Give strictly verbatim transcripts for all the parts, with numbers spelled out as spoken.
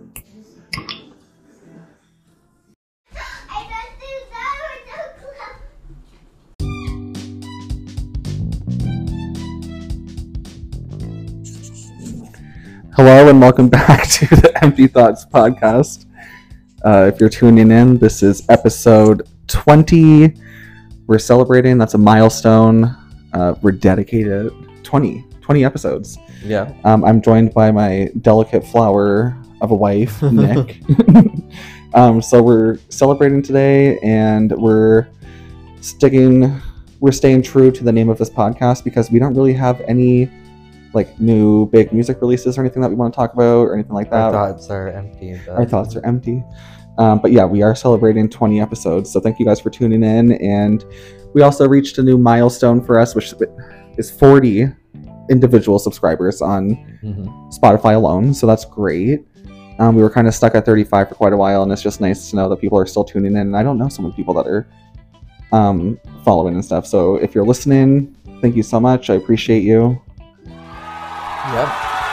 Hello and welcome back to the Empty Thoughts podcast. Uh, if you're tuning in, this is episode twenty. We're celebrating. That's a milestone. Uh, we're dedicated twenty, twenty episodes. Yeah. Um, I'm joined by my delicate flower of a wife, Nick. um, so we're celebrating today, and we're sticking, we're staying true to the name of this podcast because we don't really have any like new big music releases or anything that we want to talk about or anything like that. Our thoughts are empty. But... Our thoughts are empty. Um, but yeah, we are celebrating twenty episodes. So thank you guys for tuning in. And we also reached a new milestone for us, which is forty individual subscribers on mm-hmm. Spotify alone. So that's great. Um, we were kind of stuck at thirty-five for quite a while, and it's just nice to know that people are still tuning in. And I don't know so many people that are um, following and stuff. So if you're listening, thank you so much. I appreciate you. Yep.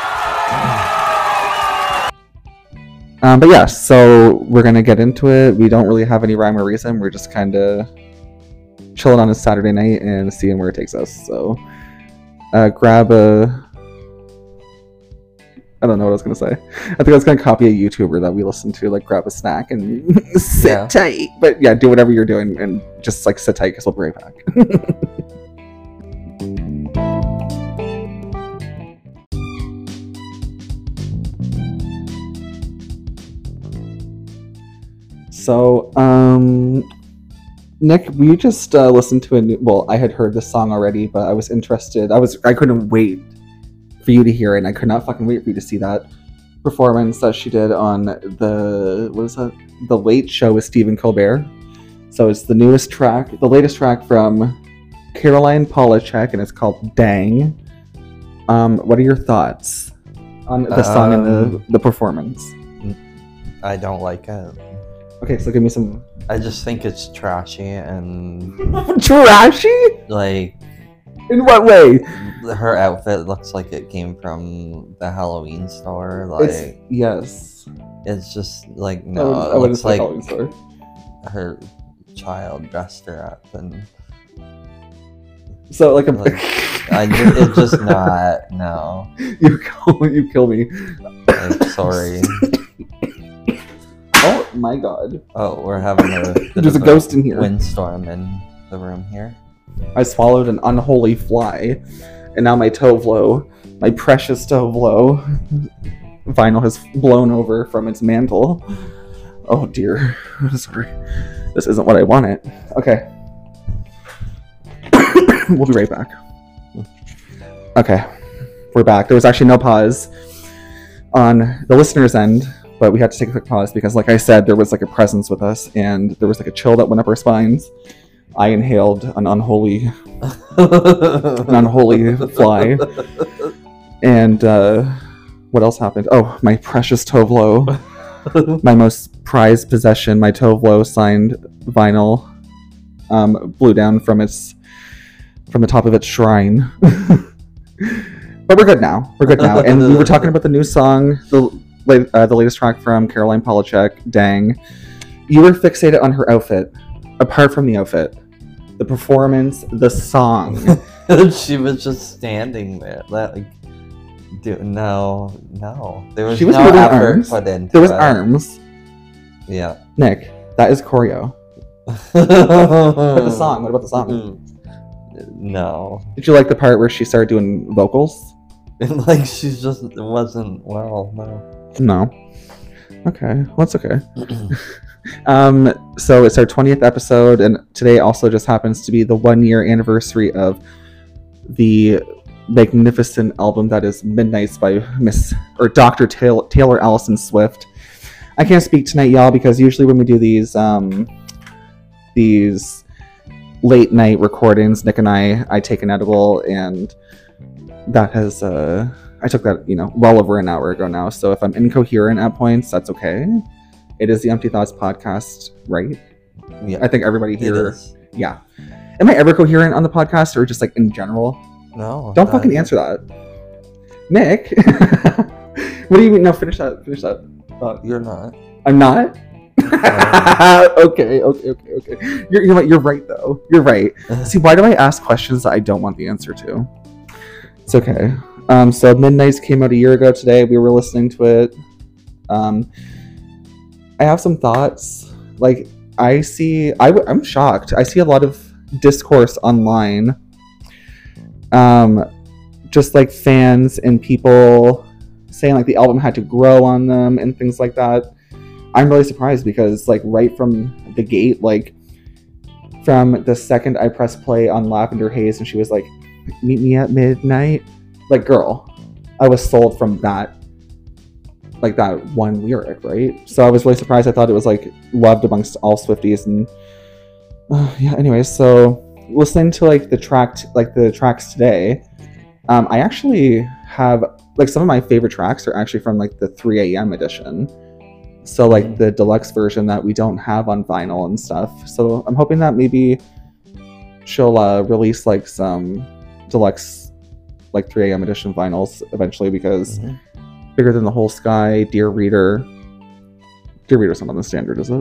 Um, but yeah, so we're gonna get into it. We don't really have any rhyme or reason. We're just kind of chilling on a Saturday night and seeing where it takes us. So uh, grab a... I don't know what I was gonna say. I think I was gonna copy a YouTuber that we listen to, like grab a snack and sit Yeah. tight. But yeah, do whatever you're doing and just like sit tight because we'll be right back. So, um, Nick, we just uh, listened to a new, well, I had heard this song already, but I was interested. I was, I couldn't wait for you to hear it, and I could not fucking wait for you to see that performance that she did on the, what is that? The Late Show with Stephen Colbert. So it's the newest track, the latest track from Caroline Polachek, and it's called Dang. Um, what are your thoughts on the song Um, and the, the performance? I don't like it. Okay, so give me some... I just think it's trashy and Trashy? like In what way? her outfit looks like it came from the Halloween store. Like It's, yes. it's just like I no, would- I it wouldn't looks say like Halloween store. her child dressed her up and So like a like, I ju- it's just not no. you kill you kill me. Like, sorry. Oh my god. Oh, we're having a bit There's a of ghost in here. windstorm in the room here. I swallowed an unholy fly, and now my Tovlo, my precious Tovlo, vinyl has blown over from its mantle. Oh dear. Sorry. This isn't what I wanted. Okay. We'll be right back. Okay. We're back. There was actually no pause on the listener's end, but we had to take a quick pause because, like I said, there was like a presence with us, and there was like a chill that went up our spines. I inhaled an unholy, an unholy fly, and uh, what else happened? Oh, my precious Tovlo, my most prized possession, my Tovlo signed vinyl, um, blew down from its from the top of its shrine. But we're good now. We're good now, and we were talking about the new song, the. Uh, the latest track from Caroline Polachek, Dang. You were fixated on her outfit. Apart from the outfit, the performance, the song. She was just standing there. That, like, dude, no, no. There was, She was no moving effort arms. put into There was it. arms. Yeah. Nick, that is choreo. But the song. What about the song? No. Did you like the part where she started doing vocals? Like, she just wasn't well, no. No. Okay, well, that's okay. um, so it's our twentieth episode, and today also just happens to be the one-year anniversary of the magnificent album that is Midnights by Miss or Doctor Taylor, Taylor Allison Swift. I can't speak tonight, y'all, because usually when we do these um, these late night recordings, Nick and I, I take an edible, and that has uh. I took that, you know, well over an hour ago now. So if I'm incoherent at points, that's okay. It is the Empty Thoughts podcast, right? Yeah. I think everybody It here. is. Yeah. Am I ever coherent on the podcast or just like in general? No. Don't uh, fucking answer that. Nick. What do you mean? No, finish that. Finish that. Uh, You're not. I'm not. okay, okay, okay, okay. You're, you're you're right though. You're right. See, why do I ask questions that I don't want the answer to? It's okay. Um, so Midnights came out a year ago today. We were listening to it. Um, I have some thoughts. Like, I see, I w- I'm shocked. I see a lot of discourse online. Um, just like fans and people saying like the album had to grow on them and things like that. I'm really surprised because like right from the gate, like from the second I pressed play on Lavender Haze and she was like, meet me at midnight. Like, girl, I was sold from that, like that one lyric, right? So I was really surprised. I thought it was like loved amongst all Swifties, and uh, yeah. Anyways, so listening to like the track, like the tracks today, um, I actually have like some of my favorite tracks are actually from like the three a.m. edition. So like Mm. the deluxe version that we don't have on vinyl and stuff. So I'm hoping that maybe she'll uh, release like some deluxe like three a.m. edition vinyls eventually, because Mhm. Bigger Than the Whole Sky, Dear Reader. Dear Reader's not on the standard, is it?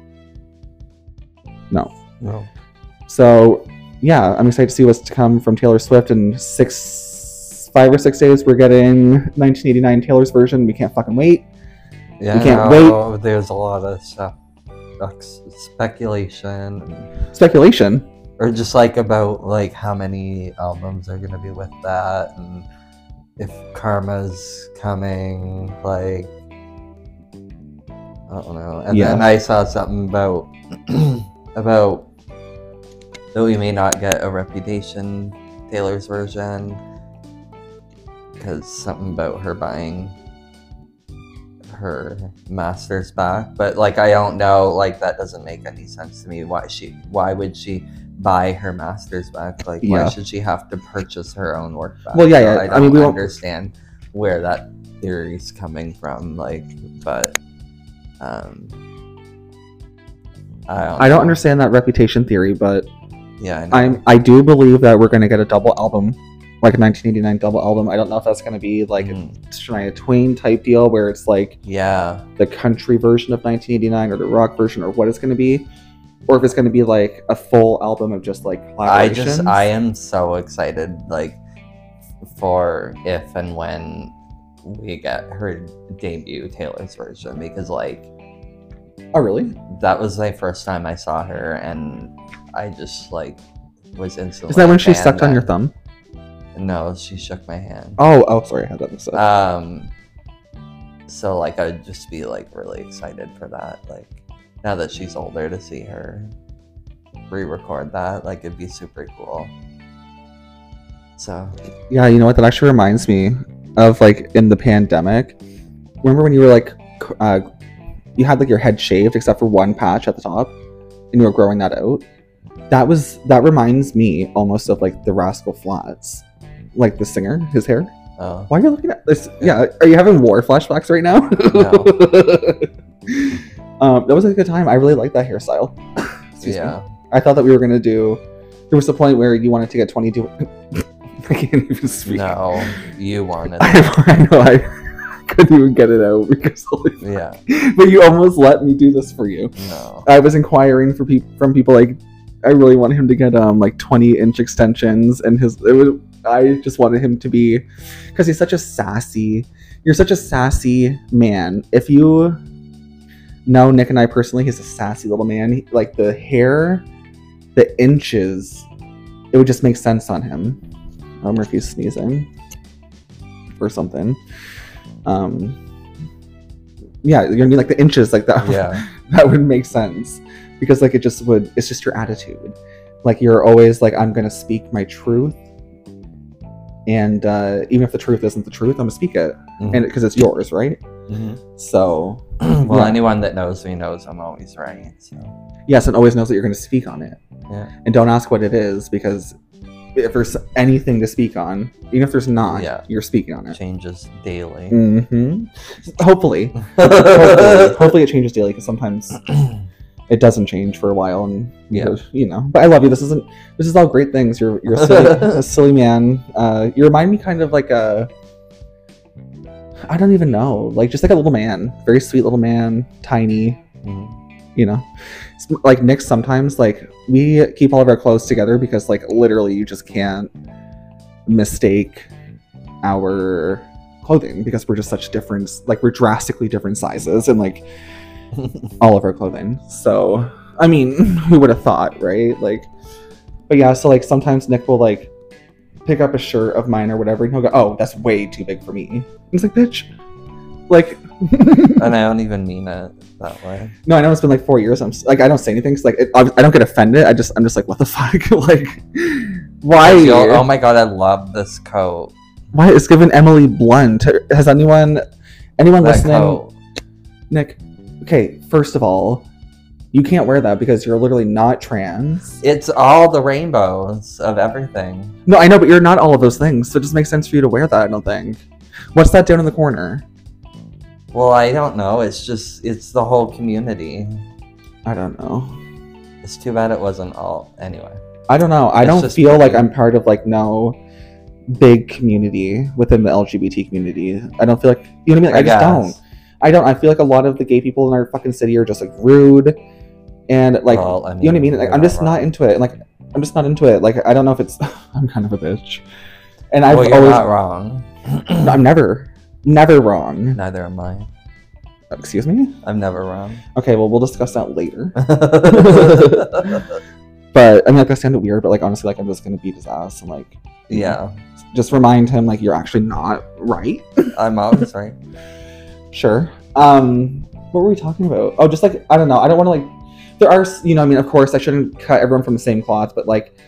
No. No. So yeah, I'm excited to see what's to come from Taylor Swift. In six, five or six days, we're getting nineteen eighty-nine Taylor's version. We can't fucking wait. Yeah, We can't no, there's a lot of stuff, like, s- speculation, and- Speculation. or just like about like how many albums are gonna be with that, and if Karma's coming, like I don't know. And Yeah. then I saw something about about that we may not get a Reputation Taylor's version because something about her buying her masters back, but like I don't know, like that doesn't make any sense to me. Why she why would she buy her masters back? Like Yeah. why should she have to purchase her own work back? Well, yeah, So yeah. I I don't mean, we won't- understand where that theory's coming from, like, but um I don't I don't know. understand that Reputation theory, but Yeah, I know. I'm I do believe that we're gonna get a double album, like a nineteen eighty-nine double album. I don't know if that's gonna be like Mhm. a Shania Twain type deal where it's like Yeah. the country version of nineteen eighty-nine or the rock version, or what it's gonna be, or if it's gonna be like a full album of just like collaborations. I just I am so excited, like, for if and when we get her debut Taylor's version, because like Oh really? that was my first time I saw her, and I just like was instantly. Is that when a she fan sucked on then. your thumb? No, she shook my hand. Oh, oh, sorry, I had that mixed up. Um. So like I'd just be like really excited for that. Like now that she's older, to see her re-record that, like it'd be super cool. So Yeah, you know what? That actually reminds me of like in the pandemic. Remember when you were like, c- uh, you had like your head shaved except for one patch at the top, and you were growing that out. That was that reminds me almost of like the Rascal Flatts, like the singer, his hair. oh. Why are you looking at this? Yeah, are you having war flashbacks right now? um, that was a good time. I really liked that hairstyle. Excuse me. Yeah. I thought that we were gonna do. There was a point where you wanted to get twenty-two. I can't even speak. No, you wanted. I, I know I couldn't even get it out because holy fuck. Yeah. But you almost let me do this for you. No. I was inquiring for people from people like I really wanted him to get um like twenty inch extensions, and his it was I just wanted him to be, because he's such a sassy. You're such a sassy man. If you know Nick and I personally, he's a sassy little man. He, like the hair, the inches, it would just make sense on him. I wonder if he's sneezing or something. Um, yeah, you're gonna be like the inches like that. Yeah. That would make sense, because like it just would. It's just your attitude. Like you're always like, I'm gonna speak my truth, and uh, even if the truth isn't the truth, I'm gonna speak it, Mhm. and because it's yours, right? Mhm. So Well, yeah. anyone that knows me knows I'm always right. So yes, and always knows that you're gonna speak on it, yeah. and don't ask what it is, because if there's anything to speak on, even if there's not, Yeah. you're speaking on it. Changes daily. hmm Hopefully. hopefully, hopefully it changes daily, because sometimes it doesn't change for a while, and Yeah. you know. But I love you. This isn't. This is all great things. You're you're a silly, a silly man. Uh, you remind me kind of like a I don't even know. Like, just like a little man. Very sweet little man. Tiny. Mm. You know? It's like, Nick, sometimes, like, we keep all of our clothes together because, like, literally you just can't mistake our clothing because we're just such different, like, we're drastically different sizes and, like, all of our clothing. So, I mean, who would have thought, right? Like, but yeah, so, like, sometimes Nick will, like, pick up a shirt of mine or whatever, and he'll go, "Oh, that's way too big for me." And it's like, bitch, like. And I don't even mean it that way. No, I know it's been like four years. I'm just, like, I don't say anything. Cause, like, it, I, I don't get offended. I just, I'm just like, what the fuck? Like, why? Oh my god, I love this coat. Why is given Emily Blunt? Has anyone, anyone That listening? coat. Nick, okay. First of all, you can't wear that because you're literally not trans. It's all the rainbows of everything. No, I know, but you're not all of those things. So it just makes sense for you to wear that. I don't think. What's that down in the corner? Well, I don't know. It's just, it's the whole community. I don't know. It's too bad it wasn't all. Anyway. I don't know. I It's don't just feel like pretty. I'm part of like no big community within the L G B T community. I don't feel like, you know what I mean? Like, I, I just guess. don't. I don't. I feel like a lot of the gay people in our fucking city are just like rude and like, Well, I you know what I mean, mean? Like, you're I'm just not wrong. into it. Like, I'm just not into it. Like, I don't know if it's. I'm kind of a bitch, and I've Well, you're always. not wrong. No, I'm never, never wrong. Neither am I. Excuse me. I'm never wrong. Okay, well, we'll discuss that later. But I mean, like, I sound weird, but like, honestly, like, I'm just gonna beat his ass and like, Yeah, just remind him like you're actually not right. I'm always right. Sure. Um, what were we talking about? Oh, just like, I don't know. I don't want to like. There are, you know, I mean, of course, I shouldn't cut everyone from the same cloth, but like,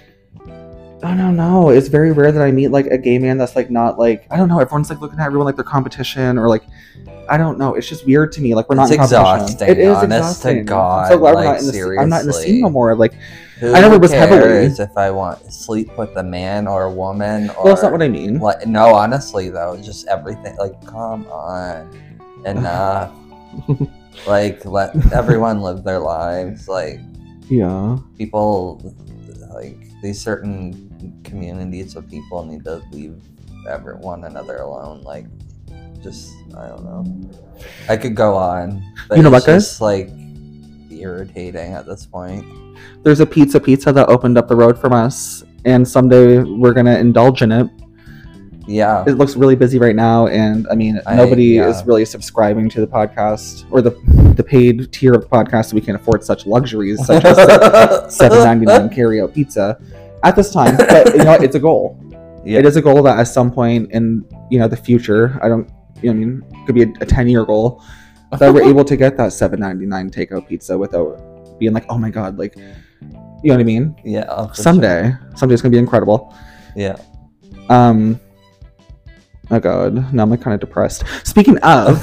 I don't know. It's very rare that I meet like a gay man that's like not like, I don't know. Everyone's like looking at everyone like their competition or like, I don't know. It's just weird to me. Like, we're not It's in competition. exhausting, It is honest to exhausting. God, I'm so glad we're like, not in the. scene- I'm not in the scene seriously. no more. Like, Who I know it was heavily. cares if I want to sleep with a man or a woman? Or Well, that's not what I mean. Like, no, honestly though, just everything. Like, come on, enough. Like, let everyone live their lives. Like, Yeah. people, like these certain communities of people need to leave every one another alone. Like, just I don't know. I could go on, but You know it's what, guys? just like irritating at this point. There's a pizza pizza that opened up the road from us, and someday we're gonna indulge in it. Yeah. It looks really busy right now, and I mean, I- nobody yeah. is really subscribing to the podcast or the the paid tier of the podcast, so we can afford such luxuries such as seven ninety-nine carry out pizza at this time. But you know what? It's a goal. Yeah. It is a goal that at some point in you know the future, I don't, you know, what I mean, it could be a ten year goal that we're able to get that seven ninety-nine takeout pizza without being like, oh my god, like, you know what I mean? Yeah. for Someday, someday it's gonna be incredible. sure. Yeah. Um. Oh god, now I'm like kind of depressed. Speaking of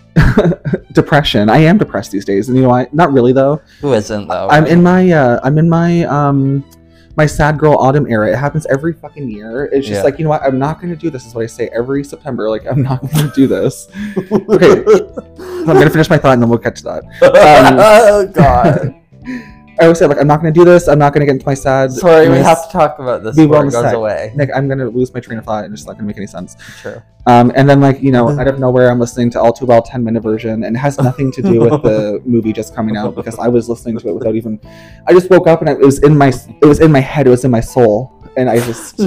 depression, I am depressed these days, and you know what? Not really though. Who isn't though? I'm in my uh, I'm in my um my sad girl autumn era. It happens every fucking year. It's just Yeah. like, you know what? I'm not gonna do this. Is what I say every September. Like, I'm not gonna do this. Okay, I'm gonna finish my thought and then we'll get to that. oh god. I always say like, I'm not gonna do this. I'm not gonna get into my sad. Sorry, we miss- have to talk about this We before will it goes sec. away. Nick, I'm gonna lose my train of thought and it's not gonna make any sense. True. Um, and then like, you know, out of nowhere, I'm listening to All Too Well ten minute version, and it has nothing to do with the movie just coming out because I was listening to it without even. I just woke up and it was in my it was in my head, it was in my soul, and I just.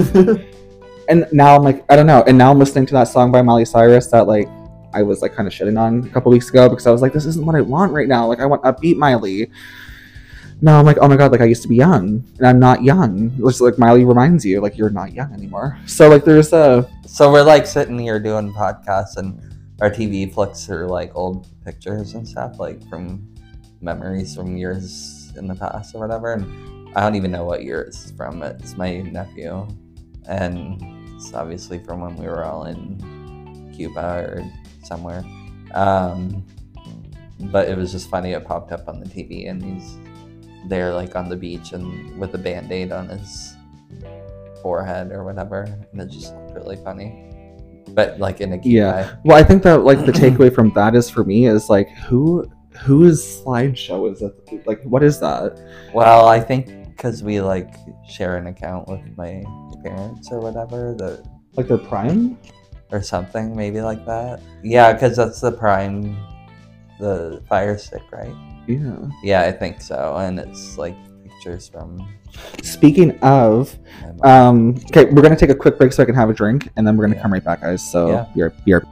And now I'm like, I don't know, and now I'm listening to that song by Miley Cyrus that like I was like kind of shitting on a couple weeks ago because I was like, this isn't what I want right now. Like, I want upbeat Miley. No, I'm like, oh my god, like I used to be young, and I'm not young. It's like Miley reminds you, like you're not young anymore. So like, there's a. So we're like sitting here doing podcasts, and our T V flicks through like old pictures and stuff, like from memories from years in the past or whatever. And I don't even know what year it's from. It's my nephew, and it's obviously from when we were all in Cuba or somewhere. Um, but it was just funny. It popped up on the T V, and he's there like on the beach and with a band-aid on his forehead or whatever, and it just looked really funny, but like in a cute Yeah. way. Well, I think that like the takeaway from that is for me is like who whose slideshow is it? Like, what is that? Well, I think because we like share an account with my parents or whatever. The Like their Prime? or something, maybe like that. Yeah, because that's the Prime, the Fire Stick, right? Yeah. Yeah, I think so. And it's like pictures from. Speaking of, um, okay, we're gonna take a quick break so I can have a drink, and then we're gonna yeah. come right back, guys. So yeah. be right, be right.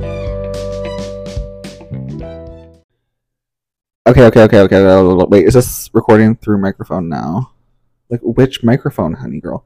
Okay, okay, okay, okay. Wait, is this recording through microphone now? Like, which microphone, honey girl?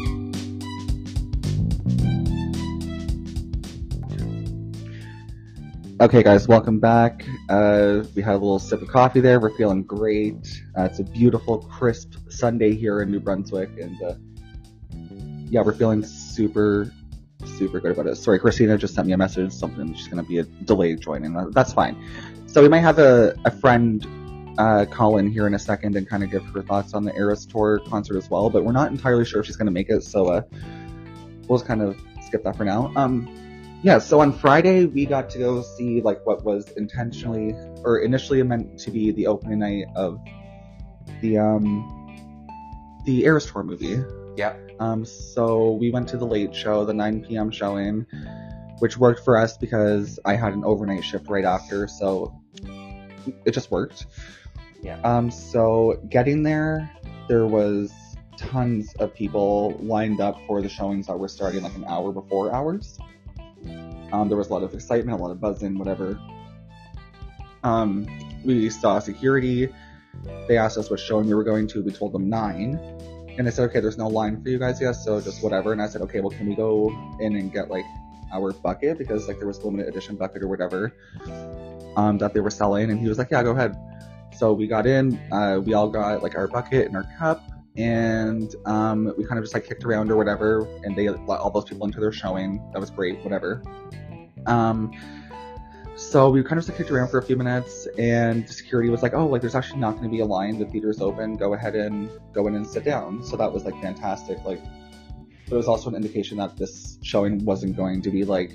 Okay, guys, welcome back. Uh, we had a little sip of coffee there. We're feeling great. Uh, it's a beautiful, crisp Sunday here in New Brunswick, and uh, yeah, we're feeling super, super good about it. Sorry, Christina just sent me a message. Something she's gonna be a delayed joining. That's fine. So we might have a, a friend uh, call in here in a second and kind of give her thoughts on the Eras Tour concert as well. But we're not entirely sure if she's gonna make it, so uh, we'll just kind of skip that for now. Um. Yeah, so on Friday, we got to go see, like, what was intentionally, or initially meant to be the opening night of the, um, the Eras Tour movie. Yeah. Um, so we went to the late show, the nine p.m. showing, which worked for us because I had an overnight shift right after, so it just worked. Yeah. Um, so getting there, there was tons of people lined up for the showings that were starting, like, an hour before ours. Um, there was a lot of excitement, a lot of buzzing, whatever. Um, we saw security. They asked us what showing we were going to. We told them nine. And they said, okay, there's no line for you guys yet, so just whatever. And I said, okay, well, can we go in and get, like, our bucket? Because, like, there was a limited edition bucket or whatever um, that they were selling. And he was like, yeah, go ahead. So we got in. Uh, we all got, like, our bucket and our cup. And um, we kind of just, like, kicked around or whatever. And they let all those people into their showing. That was great, whatever. Um, so we kind of just kicked around for a few minutes, and security was like, oh, like, there's actually not going to be a line. The theater's open. Go ahead and go in and sit down. So that was, like, fantastic. Like, but it was also an indication that this showing wasn't going to be, like,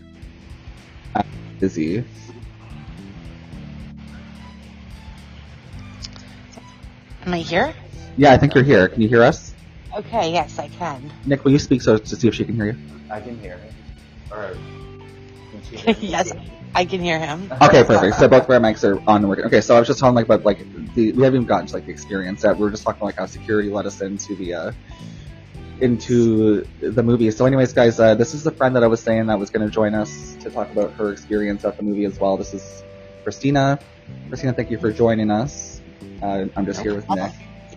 busy. Am I here? Yeah, I think you're here. Can you hear us? Okay, yes, I can. Nick, will you speak so to see if she can hear you? I can hear it. Or... Yes, I can hear him. Okay, perfect. So both of our mics are on and working. Okay, so I was just talking like about like the we haven't even gotten to like the experience yet. We were just talking like how security let us into the uh into the movie. So anyways, guys, uh, this is the friend that I was saying that was going to join us to talk about her experience at the movie as well. This is Christina. Christina, thank you for joining us. Uh, I'm just here with Nick.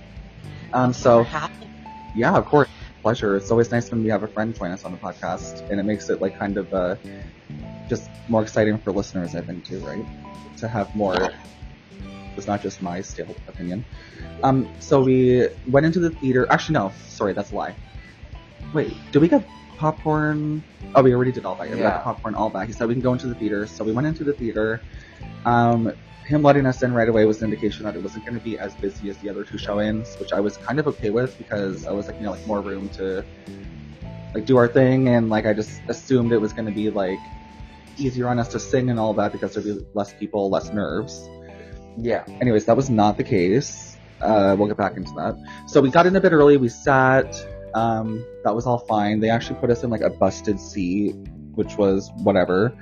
Um, so yeah, of course, pleasure. It's always nice when we have a friend join us on the podcast, and it makes it like kind of uh. just more exciting for listeners, I think, too, right? To have more. It's not just my stale opinion. Um, so we went into the theater. Actually, no, sorry, that's a lie. Wait, did we get popcorn? Oh, we already did all that. Yeah. We got the popcorn all back. He said we can go into the theater. So we went into the theater. Um, him letting us in right away was an indication that it wasn't going to be as busy as the other two showings, which I was kind of okay with because I was like, you know, like more room to like do our thing, and like I just assumed it was going to be like easier on us to sing and all that because there'd be less people, less nerves. Yeah. Anyways, that was not the case. Uh, we'll get back into that. So we got in a bit early. We sat. Um, that was all fine. They actually put us in like a busted seat, which was whatever.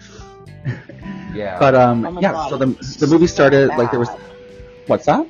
Yeah. But um, oh yeah. God. So the the movie started. So like there was. What's that?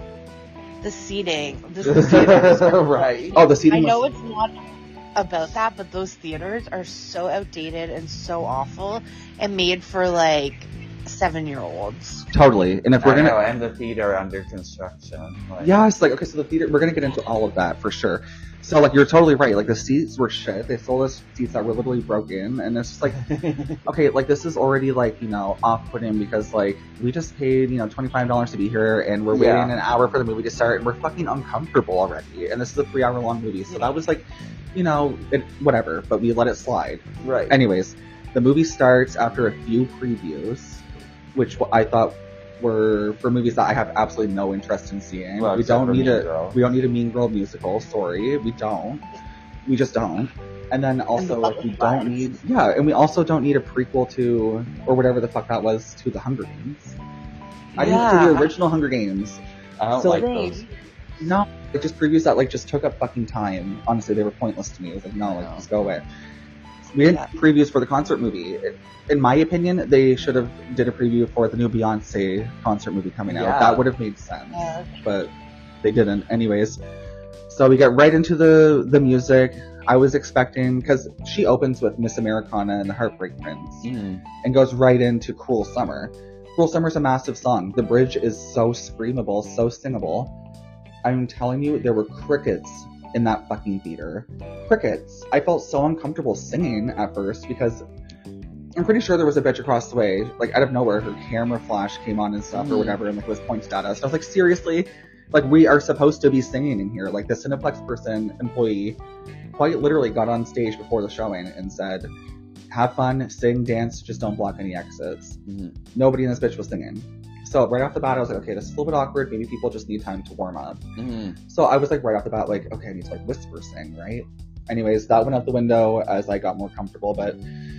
The seating. This the seating. Right. Oh, the seating. I know was... it's not about that, but those theaters are so outdated and so awful and made for like seven-year-olds. Totally. And if we're I gonna know, and the theater under construction. Like... Yeah, it's like okay, so the theater. We're gonna get into all of that for sure. So like you're totally right. Like the seats were shit. They sold us seats that were literally broken, and it's just like, okay, like this is already like you know off-putting because like we just paid you know twenty-five dollars to be here, and we're Yeah. waiting an hour for the movie to start, and we're fucking uncomfortable already. And this is a three-hour-long movie, so that was like, you know, it, whatever. But we let it slide. Right. Anyways, the movie starts after a few previews, which I thought were for movies that I have absolutely no interest in seeing. Well, we except don't for need Mean a Girl. we don't need a Mean Girl musical. Sorry, we don't. We just don't. And then also And like we Butterflies. don't need yeah, and we also don't need a prequel to or whatever the fuck that was to the Hunger Games. I didn't see Yeah. the original Hunger Games. I don't So, like Same. those. No, it just previews that like just took up fucking time. Honestly, they were pointless to me. It was like no, like No. just go away. We did Yeah. previews for the concert movie. In my opinion, they should have did a preview for the new Beyonce concert movie coming out. Yeah. That would have made sense, Yeah. but they didn't. Anyways, so we get right into the the music. I was expecting, because she opens with Miss Americana and the Heartbreak Prince, Mm. and goes right into Cruel Summer. Cruel Summer's a massive song. The bridge is so screamable, so singable. I'm telling you, there were crickets in that fucking theater. Crickets. I felt so uncomfortable singing at first because I'm pretty sure there was a bitch across the way, like out of nowhere, her camera flash came on and stuff Mm. or whatever, and like was pointed at us. And I was like, seriously? Like, we are supposed to be singing in here. Like, the Cineplex person, employee, quite literally got on stage before the showing and said, have fun, sing, dance, just don't block any exits. Mm. Nobody in this bitch was singing. So right off the bat, I was like, okay, this is a little bit awkward. Maybe people just need time to warm up. Mm. So I was like, right off the bat, like, okay, I need to like whisper sing, right? Anyways, that went out the window as I got more comfortable, but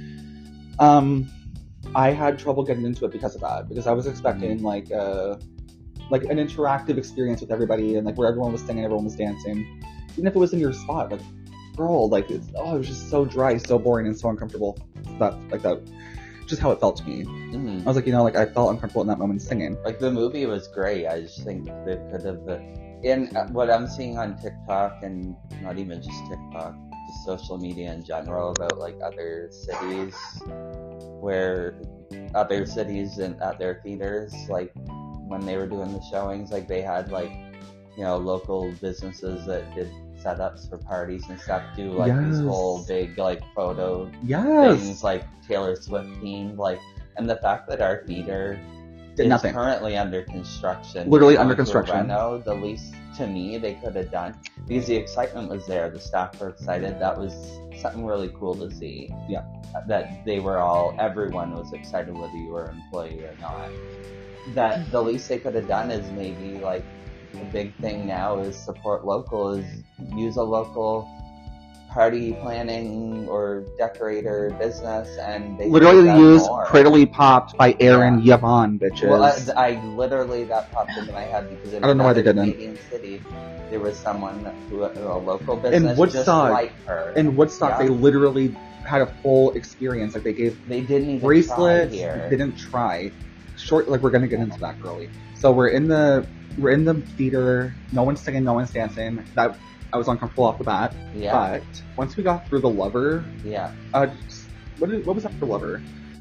um, I had trouble getting into it because of that. Because I was expecting like a like an interactive experience with everybody, and like where everyone was singing, everyone was dancing, even if it was in your spot. Like, girl, like it's, oh, it was just so dry, so boring, and so uncomfortable. That like that, just how it felt to me. Mm. I was like, you know, like I felt uncomfortable in that moment singing. Like, the movie was great. I just think they could have been. And what I'm seeing on TikTok, and not even just TikTok, just social media in general, about like other cities, where other cities and at their theaters, like when they were doing the showings, like they had like, you know, local businesses that did setups for parties and stuff, do like Yes. these whole big like photo Yes, things, like Taylor Swift themed, like, and the fact that our theater did is nothing. currently under construction. Literally going under through construction. Reno, the least to me they could have done, because the excitement was there. The staff were excited. That was something really cool to see. Yeah. That they were all, everyone was excited, whether you were an employee or not. That the least they could have done is maybe like, the big thing now is support local, is use a local party planning or decorator business, and they Literally could've done use more. Prettily Popped by Aaron Yvonne, bitches. Well, I, I literally, that popped into my head because in I don't know why they another didn't. Canadian city, there was someone who, a local In business, just Woodstock. like her. In Woodstock, Yeah. they literally had a full experience. Like, they gave They didn't even bracelets, try here. didn't try. Short, like, we're gonna get into that, girly. So we're in the, we're in the theater, no one's singing, no one's dancing. That, I was uncomfortable off the bat. Yeah, But once we got through the Lover, yeah. uh, what, did, what was after Lover?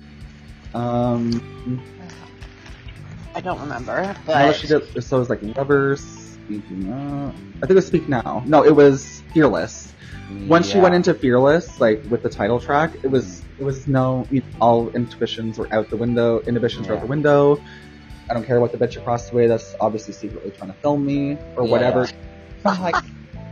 Um, I don't remember, no, but she did, so it was like Lover, Speaking Up. I think it was Speak Now. No, it was Fearless. Once she Yeah. went into Fearless, like with the title track, it was it was no, all inhibitions were out the window. Inhibitions were out Yeah. the window. I don't care what the bitch across the way that's obviously secretly trying to film me or Yeah. whatever. I'm like,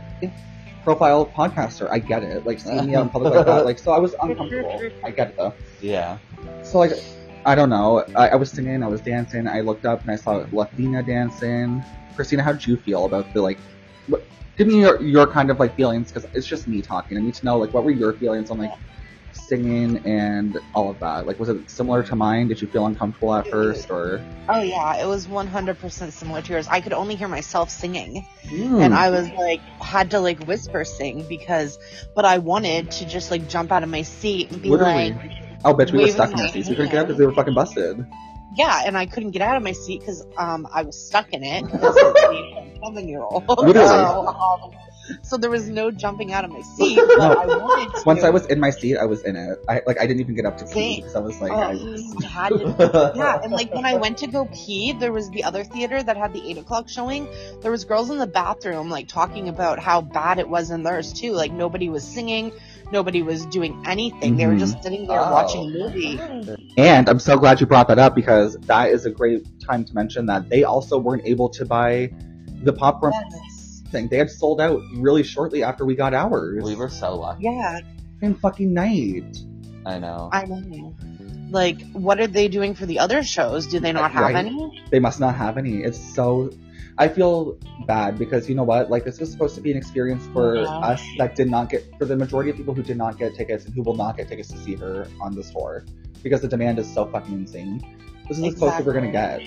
profile podcaster, I get it. Like, seeing me out in public like that, like, so I was uncomfortable. I get it though. Yeah. So like, I don't know. I, I was singing, I was dancing. I looked up and I saw Latina dancing. Christina, how did you feel about the like? What, give me your, your kind of like feelings, because it's just me talking. I need to know like what were your feelings on like singing and all of that. Like, was it similar to mine? Did you feel uncomfortable at first, or? oh yeah, it was one hundred percent similar to yours. I could only hear myself singing, Mm. and I was like, had to like whisper sing because, but I wanted to just like jump out of my seat and be Literally. like, Oh, bitch, we were waving stuck in my our seats. We couldn't get out hand. because they were fucking busted. yeah, and I couldn't get out of my seat because um I was stuck in it as a seven year old. Literally. So, um, so there was no jumping out of my seat, but No. I wanted to. Once I was in my seat, I was in it. I like I didn't even get up to pee Same. because I was like, Oh, I, you had to, yeah, and like when I went to go pee, there was the other theater that had the eight o'clock showing. There was girls in the bathroom like talking about how bad it was in theirs too. Like nobody was singing, nobody was doing anything. They were Mhm. just sitting there Oh. watching a movie. And I'm so glad you brought that up, because that is a great time to mention that they also weren't able to buy the popcorn Yes. thing. They had sold out really shortly after we got ours. We were so lucky. Yeah, Same fucking night. I know. I know. Like, what are they doing for the other shows? Do they not have Right. any? They must not have any. It's so. I feel bad because you know what? Like, this was supposed to be an experience for Yeah. us that did not get, for the majority of people who did not get tickets and who will not get tickets to see her on this tour, because the demand is so fucking insane. This is as close as we're gonna get.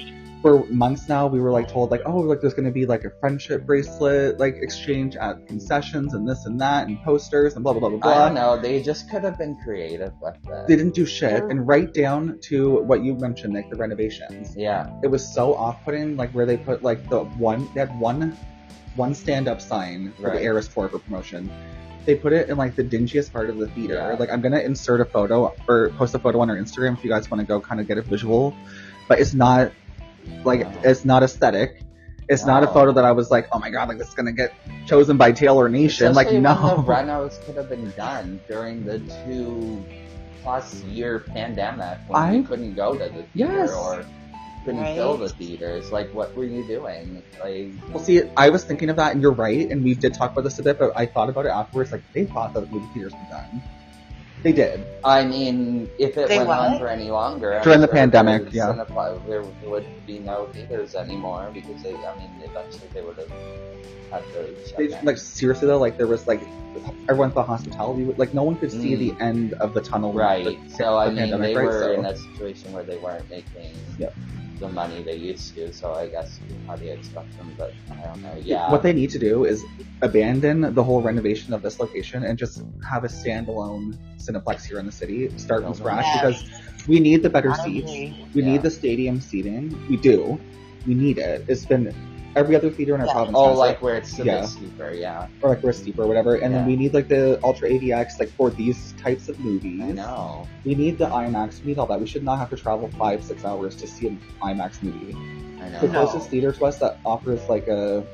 for months now, we were like told like, oh, like there's gonna be like a friendship bracelet like exchange at concessions and this and that and posters and blah blah blah blah blah. I don't know. They just could have been creative with it. They didn't do shit, Yeah. and right down to what you mentioned, like the renovations. Yeah. It was so off-putting, like where they put like the one, they had one, one stand-up sign for Right. the Eras tour for promotion. They put it in like the dingiest part of the theater. Yeah. Like I'm gonna insert a photo or post a photo on our Instagram if you guys want to go kind of get a visual, but it's not like No. it's not aesthetic. It's not a No. photo that I was like, oh my god, like this is gonna get chosen by Taylor Nation. Especially like no, when the renos could have been done during the two plus year pandemic when I- you couldn't go to the theater Yes. or couldn't Right. fill the theaters. Like, what were you doing? Like, Well, see, I was thinking of that, and you're right, and we did talk about this a bit, but I thought about it afterwards. Like, they thought that movie theaters were done. They did. I mean, if it They went on what? for any longer, I'm During the sure pandemic, there's yeah. Cineplex- there would be no theaters anymore because they, I mean, eventually they would have had to shut They, down. like, seriously, though, like, there was, like, everyone thought hospitality, would- like, no one could see Mm. the end of the tunnel. with Right. the- So I the mean, pandemic, they right? were So- in a situation where they weren't making Yep. the money they used to. So I guess how do you expect them? But I don't know. Yeah. What they need to do is abandon the whole renovation of this location and just have a standalone Cineplex here in the city, start from scratch, Yeah. because we need the better I seats. agree. We Yeah. need the stadium seating. We do. We need it. It's been every other theater in our Yeah. province. Oh, has like it, where it's a Yeah. bit steeper. Yeah. or like we're steep or whatever. And then Yeah. we need like the Ultra A V X, like for these types of movies. I know. We need the IMAX. We need all that. We should not have to travel five, six hours to see an IMAX movie. I know. The No. closest theater to us that offers like a,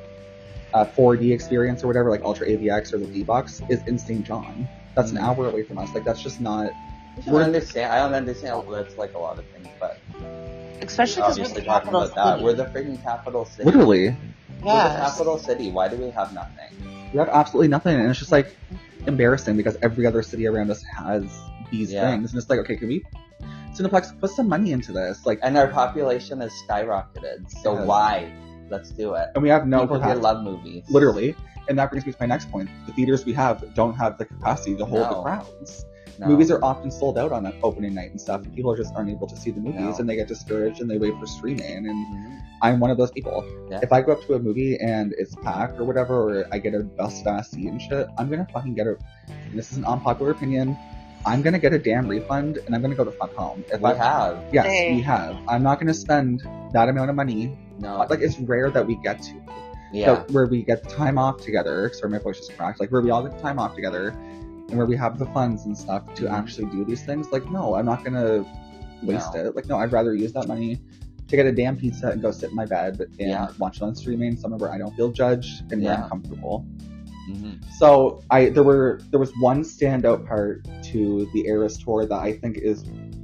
a four D experience or whatever, like Ultra A V X or the D-Box, is in Saint John. That's an Mm. hour away from us. Like that's just not. I don't understand. I don't understand. That's like a lot of things, but Especially because we're the obviously talking capital about that, city. we're the freaking capital city. Literally, We're the Yes. capital city. Why do we have nothing? we have absolutely nothing, and it's just like embarrassing because every other city around us has these Yeah. things, and it's like, okay, can we, Cineplex, put some money into this? Like, And our population has skyrocketed. So Yes. why? Let's do it. and we have no People here capacity. love movies. Literally. And that brings me to my next point. The theaters we have don't have the capacity to hold the No. crowds. No. Movies are often sold out on opening night and stuff, and people just aren't able to see the movies, No. and they get discouraged and they wait for streaming. And Mhm. I'm one of those people. Yeah. If I go up to a movie and it's packed or whatever, or I get a best ass seat and shit, I'm gonna fucking get a. And this is an unpopular opinion. I'm gonna get a damn refund, and I'm gonna go the fuck home. If We I have. yes, Same. we have. I'm not gonna spend that amount of money. No. Like it's rare that we get to. yeah. So, where we get the time off together, sorry, my voice is cracked, like where we all get the time off together and where we have the funds and stuff to Mhm. actually do these things, like, no, I'm not gonna waste No. it. Like, no, I'd rather use that money to get a damn pizza and go sit in my bed and Yeah. watch it on streaming somewhere where I don't feel judged and where Yeah. I'm comfortable. Mhm. So, I there were there was one standout part to the Eras tour that I think is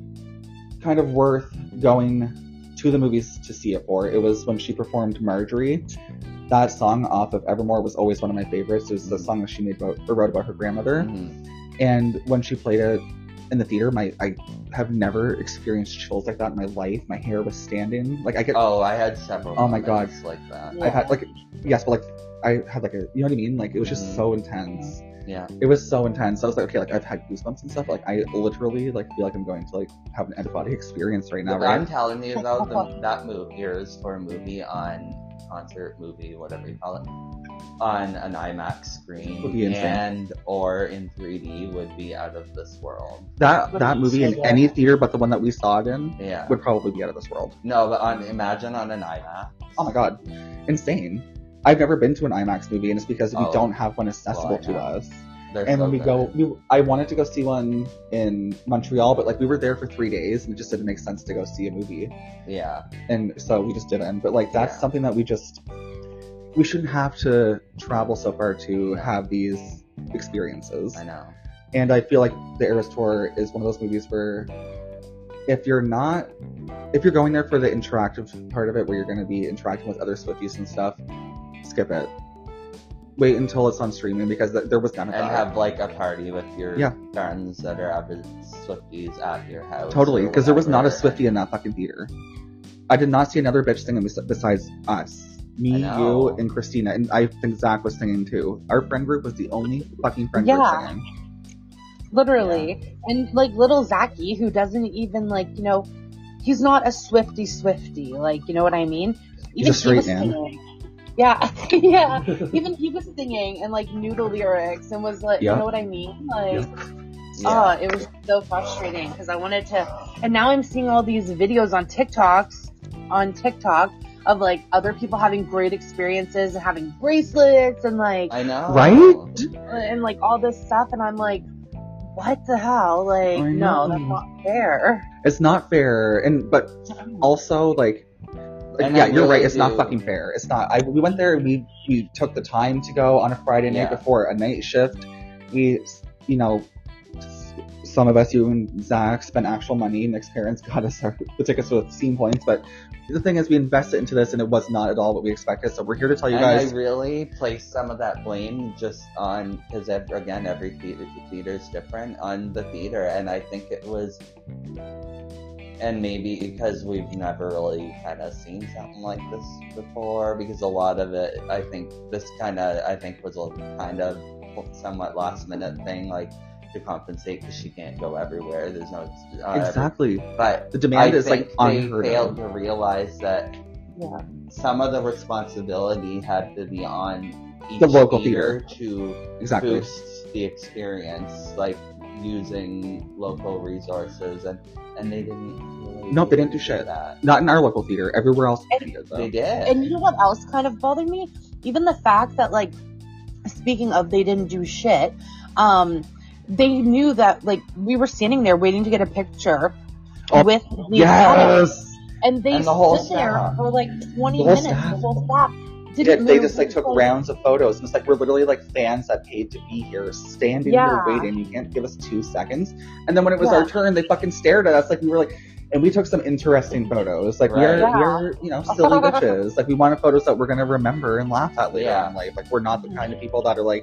kind of worth going to the movies to see it for. It was when she performed Marjorie. That song off of Evermore was always one of my favorites. It was the song that she made about, or wrote about her grandmother. Mhm. And when she played it in the theater, my I have never experienced chills like that in my life. My hair was standing. Like I get, Oh, I had several. Oh my moments like that. Yeah. I've had like, yes, but like I had like a, you know what I mean? Like it was just Mhm. so intense. Yeah. It was so intense. I was like, okay, like I've had goosebumps and stuff. Like I literally like feel like I'm going to like have an out-of-body experience right now, But right? I'm telling you though, the, that movie is for a movie on concert movie, whatever you call it, on an IMAX screen Would be insane. and or in three D would be out of this world. That Would that be movie in so any theater but the one that we saw it in Yeah. would probably be out of this world. No, but on imagine on an IMAX. Oh my god, insane! I've never been to an IMAX movie, and it's because we Oh. don't have one accessible Well, I to know. us. They're And so when we good. go, we, I wanted to go see one in Montreal, but like we were there for three days, and it just didn't make sense to go see a movie, Yeah. and so we just didn't. But like that's Yeah. something that we just we shouldn't have to travel so far to have these experiences. I know. And I feel like the Eras Tour is one of those movies where if you're not, if you're going there for the interactive part of it, where you're going to be interacting with other Swifties and stuff, skip it. Wait until it's on streaming because th- there was none of And that. have like a party with your Yeah. friends that are avid Swifties at your house. Totally, or because there was not a whatever. Swiftie in that fucking theater. I did not see another bitch singing bes- besides us. Me, I you, know. and Christina. And I think Zach was singing too. Our friend group was the only fucking friend Yeah. group singing. Literally. And like little Zachy, who doesn't even like, you know, he's not a Swifty Swifty, like, you know what I mean? He's a straight was man. Singing. Yeah, yeah. Even he was singing and like knew the lyrics and was like, Yeah. you know what I mean? Like, Yeah. oh, it was so frustrating because I wanted to, and now I'm seeing all these videos on TikToks, on TikTok of like other people having great experiences and having bracelets and like, I know. Right? and like all this stuff, and I'm like, what the hell? Like, I no, know. that's not fair. It's not fair, and but also like, like And yeah, I you're really right. It's not do- fucking fair. It's not. I we went there. and We we took the time to go on a Friday night Yeah. before a night shift. We, you know, some of us, you and Zach, spent actual money. Nick's parents got us our, the tickets with Steam points, but the thing is, we invested into this, and it was not at all what we expected. So we're here to tell you and guys. I really place some of that blame just on, because again, every theater, theater is different, on the theater, and I think it was, and maybe because we've never really kind of seen something like this before, because a lot of it, I think this kind of, I think was a kind of somewhat last minute thing, like to compensate because she can't go everywhere. There's no uh, Exactly. but The demand I is like think they unheard failed of. to realize that Yeah. some of the responsibility had to be on each The local theater to Exactly. boost the experience, like using local resources, and and they didn't. Really No, they didn't do shit. that. Not in our local theater. Everywhere else they did though. They did. And you know what else kind of bothered me? Even the fact that, like, speaking of they didn't do shit, um, they knew that, like, we were standing there waiting to get a picture Oh, with the actors, Yes. and they And the whole stood there staff. for like twenty The whole minutes. staff. The whole staff Yeah, didn't they move. just like took Like, rounds of photos. And it's like we're literally like fans that paid to be here, standing Yeah. here waiting. You can't give us two seconds. And then when it was Yeah. our turn, they fucking stared at us like we were like. And we took some interesting photos. Like we're Right. we're you know silly bitches. Like we wanted photos that we're gonna remember and laugh at later Yeah. in life. Like we're not the kind of people that are like.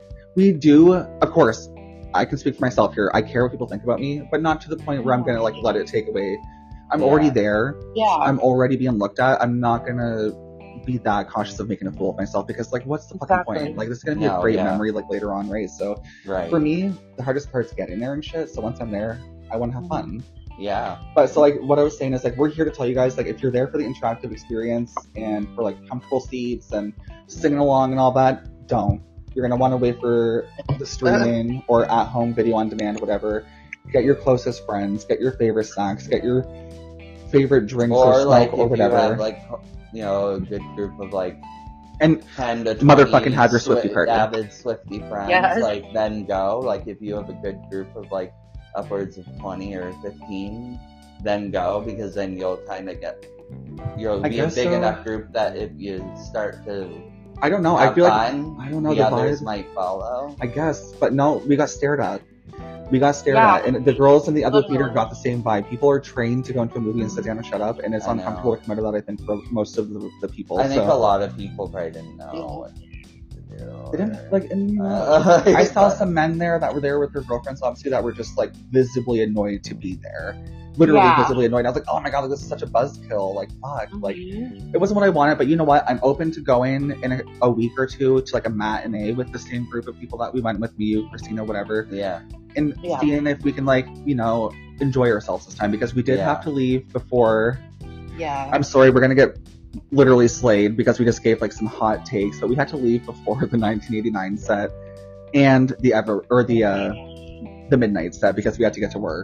We do, of course. I can speak for myself here. I care what people think about me, but not to the point where I'm gonna like let it take away. I'm Yeah. already there. yeah, I'm already being looked at. I'm not gonna be that cautious of making a fool of myself because like what's the fucking Exactly. point? Like this is gonna be No, a great yeah. memory like later on, right? So right. for me, the hardest part's getting there and shit. So once I'm there, I wanna have fun. Yeah. But so like what I was saying is like we're here to tell you guys like if you're there for the interactive experience and for like comfortable seats and singing along and all that, don't. You're gonna want to wait for the streaming or at home video on demand, whatever. Get your closest friends, get your favorite snacks, get your favorite drinks or, Or smoke like or if whatever. you have like you know a good group of like and ten to Motherfucking twenty have your Swiftie Swi- party. avid Swifty friends, Yes. like then go. Like if you have a good group of like upwards of twenty or fifteen, then go, because then you'll kind of get you'll I be a guess big so. enough group that if you start to I don't know. have I feel like fun, I don't know the the others vibe. might follow. I guess, but no, we got stared at. We got stared Yeah. at, and the girls in the other Literally. theater got the same vibe. People are trained to go into a movie and sit down and shut up, and it's I uncomfortable know. to come out of that. I think for most of the, the people. I think so. a lot of people probably didn't know what to do. They didn't like. And, Uh, I saw some men there that were there with their girlfriends, obviously, that were just like visibly annoyed to be there. Literally Yeah. visibly annoyed. I was like, oh my god, like, this is such a buzzkill. Like, fuck. Like, Mhm. it wasn't what I wanted, but you know what? I'm open to going in a, a week or two to like a matinee with the same group of people that we went with, me, you, Christina, whatever, Yeah. and Yeah. seeing if we can like, you know, enjoy ourselves this time because we did Yeah. have to leave before. Yeah. I'm sorry, we're gonna get literally slayed because we just gave like some hot takes, but we had to leave before the nineteen eighty-nine set and the ever or the uh the midnight set because we had to get to work.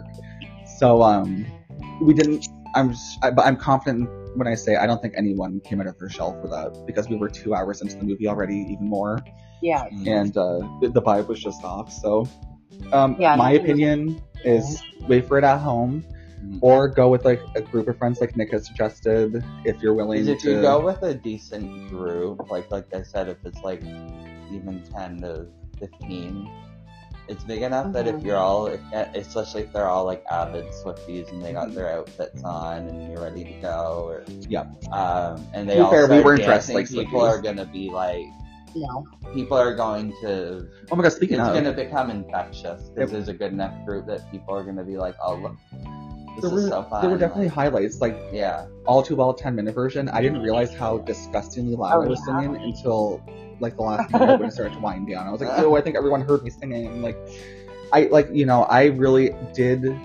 So um we didn't. I'm just, I, but I'm confident when I say I don't think anyone came out of their shell for that because we were two hours into the movie already, even more, Yeah. and uh, the, the vibe was just off. So um Yeah, my no, opinion is wait for it at home. Mhm. Or go with like a group of friends, like Nick has suggested, if you're willing Because if to. you go with a decent group, like like I said, if it's like even ten to fifteen, it's big enough that if Mhm. you're all, especially if they're all like avid Swifties and they got their outfits on and you're ready to go, or Yeah. um, and they To be all fair, we start weren't dressed dancing, like people Swifties. are gonna be like, No. people are going to. Oh my god, speaking It's of, gonna become infectious Yep. because there's a good enough group that people are gonna be like, oh look, this there is were, so fun. there were definitely like, highlights. Like yeah. All Too Well ten minute version. I didn't realize how disgustingly loud Oh, I was yeah. singing until like the last minute when it started to wind down. I was like, oh, I think everyone heard me singing. Like, I like you know, I really did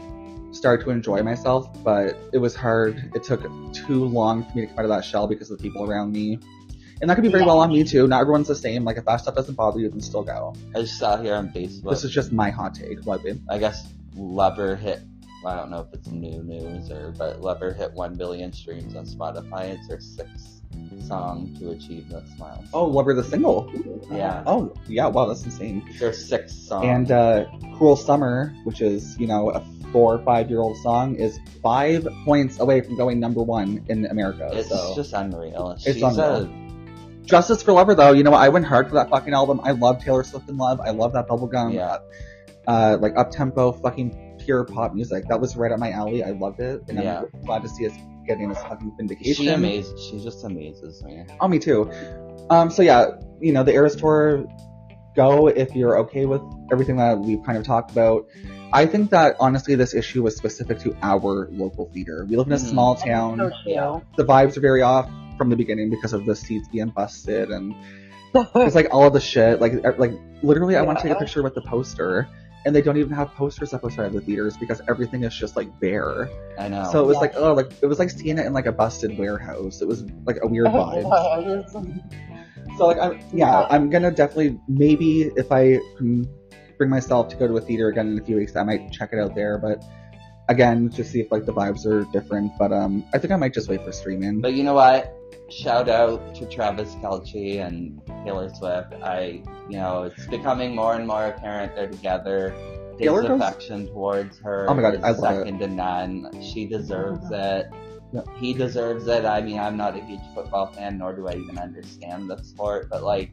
started to enjoy myself, but it was hard. It took too long for me to come out of that shell because of the people around me. And that could be very Yeah. well on me too. Not everyone's the same. Like if that stuff doesn't bother you, then still go. I just saw here on Facebook. This is just my hot take. What, babe? I guess Lover hit. I don't know if it's new news or, but Lover hit one billion streams on Spotify. It's their sixth song to achieve this milestone. Oh, Lover the single. Yeah. Oh, yeah. Wow, that's insane. It's their sixth song. And uh, Cruel Summer, which is, you know, a four or five year old song, is five points away from going number one in America. it's so. just unreal. It's She's unreal. Justice for Lover, though. You know what? I went hard for that fucking album. I love Taylor Swift in Love. I love that bubblegum, Yeah. uh, like up-tempo, fucking pure pop music. That was right up my alley. I loved it. And Yeah. I'm glad to see us getting this fucking A, vindication. she amazes. She just amazes me. Oh, me too. Um, so yeah, you know, the Eras Tour, go if you're okay with everything that we've kind of talked about. I think that, honestly, this issue was specific to our local theater. We live in a Mhm. small So town. true. The vibes are very off from the beginning because of the seats being busted and it's like all of the shit. Like, er- like literally, I want to take a Yeah. picture with the poster, and they don't even have posters up outside of the theaters because everything is just like bare. I know. So it was Yeah. like, oh, like it was like seeing it in like a busted warehouse. It was like a weird vibe. So like, I'm yeah, I'm gonna definitely maybe if I can bring myself to go to a theater again in a few weeks, I might check it out there. But again, just see if like the vibes are different. But um, I think I might just wait for streaming. But you know what? Shout out to Travis Kelce and Taylor Swift. I, you know, it's becoming more and more apparent they're together. His Taylor goes- affection towards her Oh my God, is I love it. second to none. She deserves it. Yeah. He deserves it. I mean, I'm not a huge football fan, nor do I even understand the sport, but like,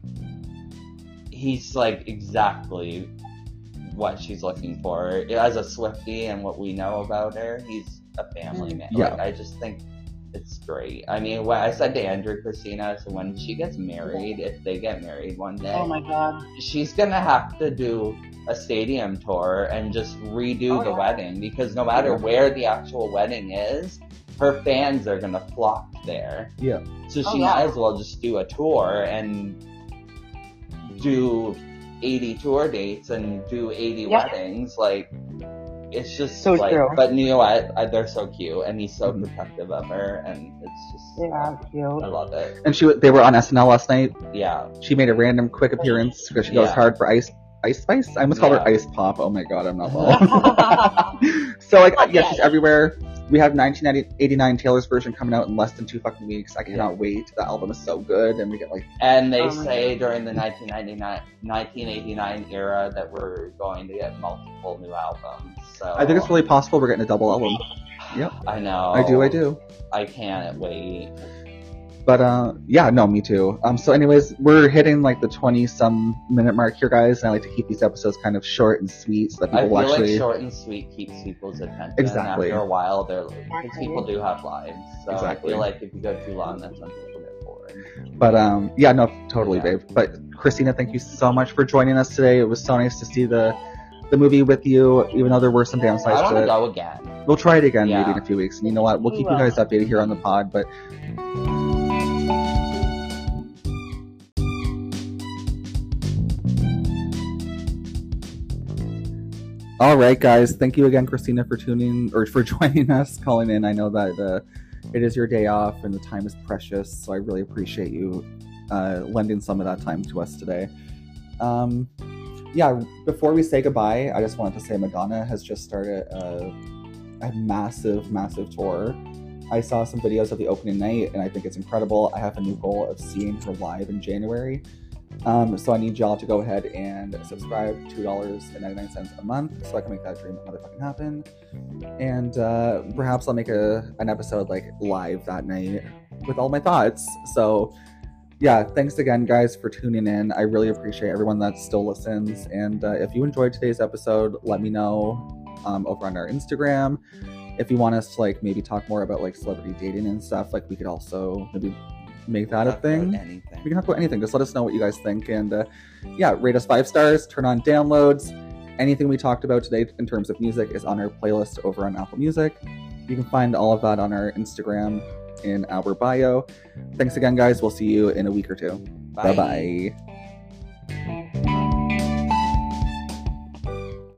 he's like exactly what she's looking for. As a Swiftie and what we know about her, he's a family man. Yeah. Like, I just think it's great. I mean, what I said to Andrew Christina, so when she gets married, if they get married one day, Oh my god. she's gonna have to do a stadium tour and just redo Oh, the yeah. wedding, because no matter where the actual wedding is, her fans are gonna flock there. Yeah. So Oh, she yeah. might as well just do a tour and do eighty tour dates and do eighty Yeah. weddings. Like, it's just So like, true. but you know what? I, they're so cute, and he's so Mhm. protective of her, and it's just, Yeah, cute. I love it. And she w- they were on S N L last night. Yeah. She made a random quick appearance because she goes Yeah. hard for Ice Ice Spice. I almost called her Yeah. Ice Pop. Oh my god, I'm not well. So like, yeah, she's everywhere. We have nineteen eighty-nine Taylor's version coming out in less than two fucking weeks. I cannot wait. The album is so good, and we get like, And they Oh my say God. during the nineteen ninety-nine, nineteen eighty-nine era that we're going to get multiple new albums. So I think it's really possible we're getting a double album. Yep. I know. I do, I do. I can't wait. But uh, yeah, no, me too. Um, so anyways, we're hitting like the twenty some minute mark here, guys. And I like to keep these episodes kind of short and sweet so that I people feel will actually. like short and sweet keeps people's attention. Exactly. After a while, they're because Exactly. people do have lives. So Exactly. I feel like if you go too long, that's when people get bored. But um, yeah, no, totally, Yeah. babe. But Christina, thank you so much for joining us today. It was so nice to see the the movie with you, even though there were some I downsides want to to it. go again. We'll try it again Yeah. maybe in a few weeks. And you know what? We'll We keep will. you guys updated here on the pod. But all right, guys. Thank you again, Christina, for tuning or for joining us, calling in. I know that uh, it is your day off and the time is precious, so I really appreciate you uh, lending some of that time to us today. Um, yeah, before we say goodbye, I just wanted to say Madonna has just started a, a massive, massive tour. I saw some videos of the opening night, and I think it's incredible. I have a new goal of seeing her live in January. Um, so I need y'all to go ahead and subscribe, two dollars and ninety-nine cents a month, so I can make that dream motherfucking happen. And uh, perhaps I'll make a an episode like live that night with all my thoughts. So yeah, thanks again, guys, for tuning in. I really appreciate everyone that still listens. And uh, if you enjoyed today's episode, let me know um, over on our Instagram. If you want us to like maybe talk more about like celebrity dating and stuff, like we could also maybe make that a Talk about thing. Anything. We can talk about anything. Just let us know what you guys think. And uh, yeah, rate us five stars, turn on downloads. Anything we talked about today in terms of music is on our playlist over on Apple Music. You can find all of that on our Instagram in our bio. Thanks again, guys. We'll see you in a week or two. Bye. Bye-bye. Bye.